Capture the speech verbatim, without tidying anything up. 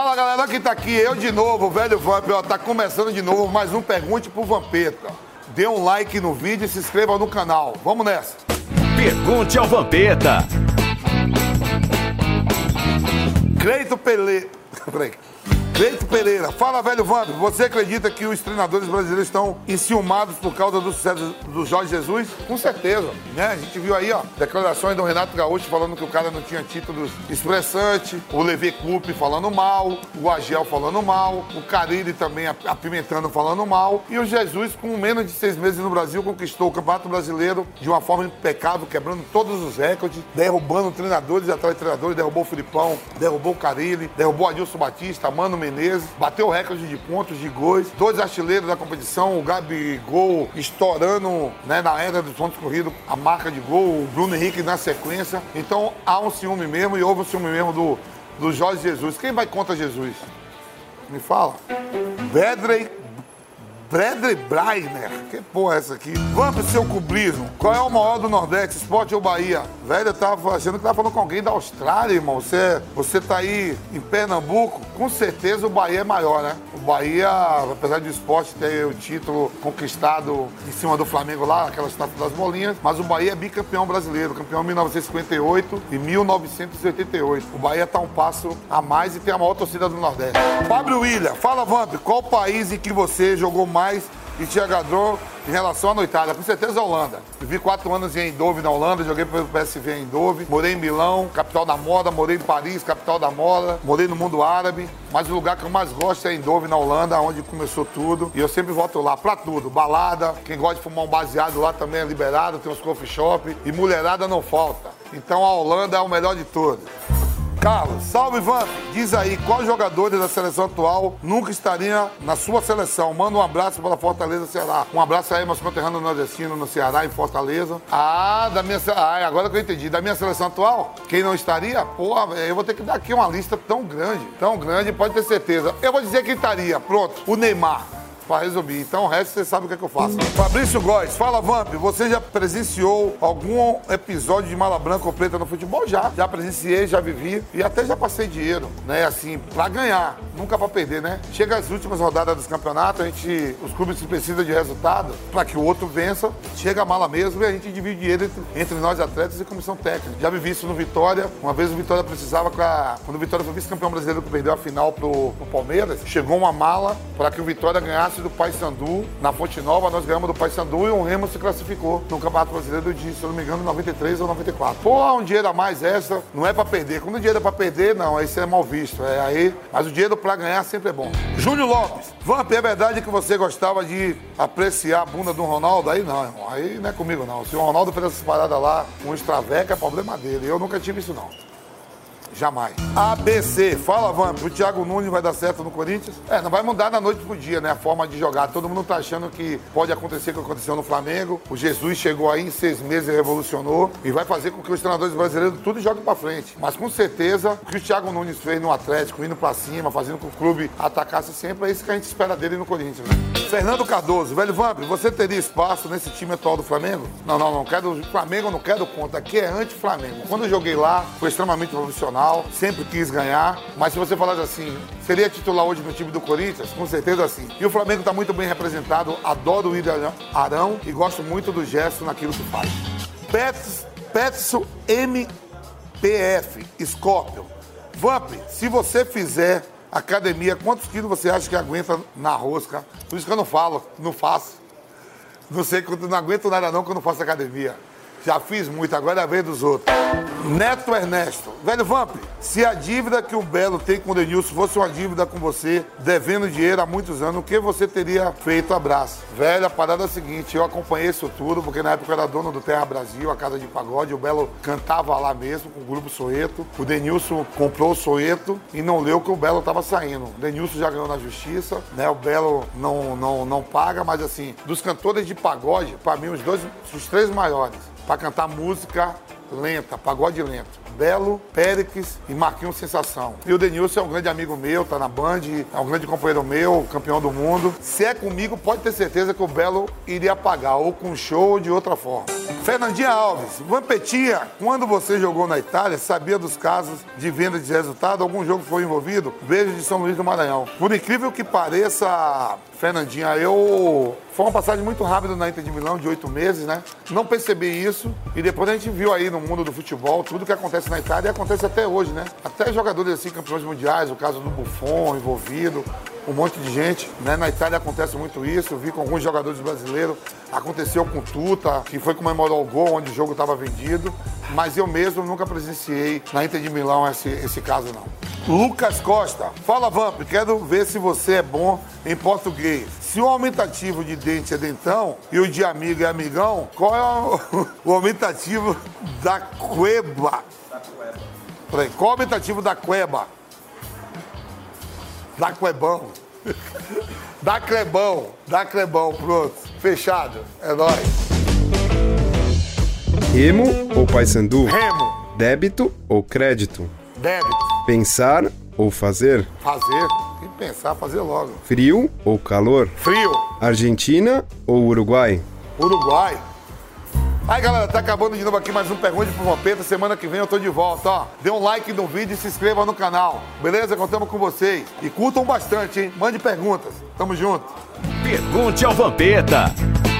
Fala, galera, quem tá aqui? Eu de novo, o velho Vamp, ó, tá começando de novo mais um Pergunte pro Vampeta. Dê um like no vídeo e se inscreva no canal. Vamos nessa. Pergunte ao Vampeta. Cleito Pele... Peraí. Cleito Pereira, fala, velho Vamp, você acredita que os treinadores brasileiros estão enciumados por causa do sucesso do Jorge Jesus? Com certeza, né? A gente viu aí, ó, declarações do Renato Gaúcho falando que o cara não tinha títulos expressantes, o Levi Coupe falando mal, o Agel falando mal, o Carille também apimentando falando mal, e o Jesus, com menos de seis meses no Brasil, conquistou o Campeonato Brasileiro de uma forma impecável, quebrando todos os recordes, derrubando treinadores atrás de treinadores, derrubou o Filipão, derrubou o Carille, derrubou o Adilson Batista, Mano Menezes, bateu o recorde de pontos, de gols, dois artilheiros da competição, o Gabigol estourando, né, na era dos pontos corridos, a marca de gol, o Bruno Henrique na sequência. Então há um ciúme mesmo e houve um ciúme mesmo do, do Jorge Jesus. Quem vai contra Jesus? Me fala. Bedrey Bradley Breiner, que porra é essa aqui? Vamp, seu cubrismo, qual é o maior do Nordeste, Sport ou Bahia? Velho, eu tava achando que tava falando com alguém da Austrália, irmão. Você, você tá aí em Pernambuco, com certeza o Bahia é maior, né? O Bahia, apesar de o Sport ter o título conquistado em cima do Flamengo lá, aquela estátua das bolinhas, mas o Bahia é bicampeão brasileiro, campeão em mil novecentos e cinquenta e oito e mil novecentos e oitenta e oito. O Bahia tá um passo a mais e tem a maior torcida do Nordeste. Fábio William, fala, Vamp, qual o país em que você jogou mais e te agradou em relação à noitada? Com certeza a Holanda. Vivi quatro anos em Eindhoven, na Holanda, joguei pelo P S V em Eindhoven, morei em Milão, capital da moda, morei em Paris, capital da moda, morei no mundo árabe, mas o lugar que eu mais gosto é Eindhoven, na Holanda, onde começou tudo, e eu sempre volto lá pra tudo, balada, quem gosta de fumar um baseado lá também é liberado, tem uns coffee shop, e mulherada não falta. Então a Holanda é o melhor de todos. Carlos, salve, Vamp. Diz aí, qual jogadores da seleção atual nunca estaria na sua seleção? Manda um abraço para Fortaleza, Ceará. Um abraço aí, meus conterrâneos nordestinos no Ceará, em Fortaleza. Ah, da minha... ah, agora que eu entendi. Da minha seleção atual, quem não estaria? Porra, eu vou ter que dar aqui uma lista tão grande, tão grande, pode ter certeza. Eu vou dizer quem estaria. Pronto, o Neymar. Para resumir. Então o resto você sabe o que é que eu faço. Fabrício Góes, fala, Vamp, você já presenciou algum episódio de mala branca ou preta no futebol? Já. Já presenciei, já vivi e até já passei dinheiro, né? Assim, pra ganhar, nunca pra perder, né? Chega as últimas rodadas dos campeonatos, a gente, os clubes precisam de resultado pra que o outro vença. Chega a mala mesmo e a gente divide dinheiro entre, entre nós atletas e comissão técnica. Já vivi isso no Vitória. Uma vez o Vitória precisava, pra, quando o Vitória foi vice-campeão brasileiro que perdeu a final pro, pro Palmeiras, chegou uma mala pra que o Vitória ganhasse do Paysandu, na Fonte Nova, nós ganhamos do Paysandu e o Remo se classificou no Campeonato Brasileiro de, se eu não me engano, noventa e três ou noventa e quatro. Pô, um dinheiro a mais extra, não é pra perder. Quando o dinheiro é pra perder, não, aí isso é mal visto. É aí, mas o dinheiro pra ganhar sempre é bom. Júnior Lopes, Vamp, é verdade que você gostava de apreciar a bunda do Ronaldo? Aí não, irmão, aí não é comigo não. Se o Ronaldo fez essas paradas lá, um extraveca, é problema dele. Eu nunca tive isso não. Jamais. A B C, fala, Vamp, o Thiago Nunes vai dar certo no Corinthians? É, não vai mudar da noite pro dia, né, a forma de jogar. Todo mundo tá achando que pode acontecer o que aconteceu no Flamengo. O Jesus chegou aí em seis meses e revolucionou e vai fazer com que os treinadores brasileiros tudo joguem pra frente. Mas com certeza, o que o Thiago Nunes fez no Atlético, indo pra cima, fazendo com que o clube atacasse sempre, é isso que a gente espera dele no Corinthians, né? Fernando Cardoso, velho Vamp, você teria espaço nesse time atual do Flamengo? Não, não, não quero Flamengo, eu não quero conta. Aqui é anti-Flamengo. Quando eu joguei lá, foi extremamente profissional, sempre quis ganhar, mas se você falasse assim, seria titular hoje no time do Corinthians? Com certeza sim. E o Flamengo está muito bem representado, adoro o William Arão e gosto muito do gesto naquilo que faz. Pets, Petso M P F, Scorpion. Vamp, se você fizer academia, quantos quilos você acha que aguenta na rosca? Por isso que eu não falo, não faço. Não sei, não aguento nada não que eu não faço academia. Já fiz muito, agora é a vez dos outros. Neto Ernesto. Velho Vamp, se a dívida que o Belo tem com o Denilson fosse uma dívida com você, devendo dinheiro há muitos anos, o que você teria feito? Abraço. Velho, a parada é a seguinte, eu acompanhei isso tudo, porque na época eu era dono do Terra Brasil, a casa de pagode, o Belo cantava lá mesmo, com o grupo Soeto. O Denilson comprou o Soeto e não leu que o Belo estava saindo. O Denilson já ganhou na justiça, né? O Belo não, não, não paga, mas assim, dos cantores de pagode, para mim, os dois, os três maiores, para cantar música lenta, pagode lento. Belo, Péricles e Marquinhos Sensação. E o Denilson é um grande amigo meu, tá na Band, é um grande companheiro meu, campeão do mundo. Se é comigo, pode ter certeza que o Belo iria pagar, ou com show ou de outra forma. Fernandinha Alves, Vampetinha, quando você jogou na Itália, sabia dos casos de venda de resultado? Algum jogo foi envolvido? Beijo de São Luís do Maranhão. Por incrível que pareça, Fernandinha, eu... Foi uma passagem muito rápida na Inter de Milão, de oito meses, né? Não percebi isso. E depois a gente viu aí no mundo do futebol, tudo que acontece na Itália e acontece até hoje, né? Até jogadores assim, campeões mundiais, o caso do Buffon envolvido, um monte de gente, né? Na Itália acontece muito isso. Eu vi com alguns jogadores brasileiros. Aconteceu com o Tuta, que foi comemorar o gol onde o jogo estava vendido. Mas eu mesmo nunca presenciei na Inter de Milão esse, esse caso, não. Lucas Costa. Fala, Vamp. Quero ver se você é bom em português. Se o aumentativo de dente é dentão e o de amigo é amigão, qual é o, o aumentativo da cueba? Da cueba. Peraí, qual é o aumentativo da cueba? Da cuebão. Da crebão. Da crebão, pronto. Fechado. É nóis. Remo ou Paysandu? Remo. Débito ou crédito? Débito. Pensar ou fazer? Fazer. Tem que pensar, fazer logo. Frio ou calor? Frio. Argentina ou Uruguai? Uruguai. Aí, galera, tá acabando de novo aqui mais um Pergunte pro Vampeta. Semana que vem eu tô de volta, ó. Dê um like no vídeo e se inscreva no canal. Beleza? Contamos com vocês. E curtam bastante, hein? Mande perguntas. Tamo junto. Pergunte ao Vampeta.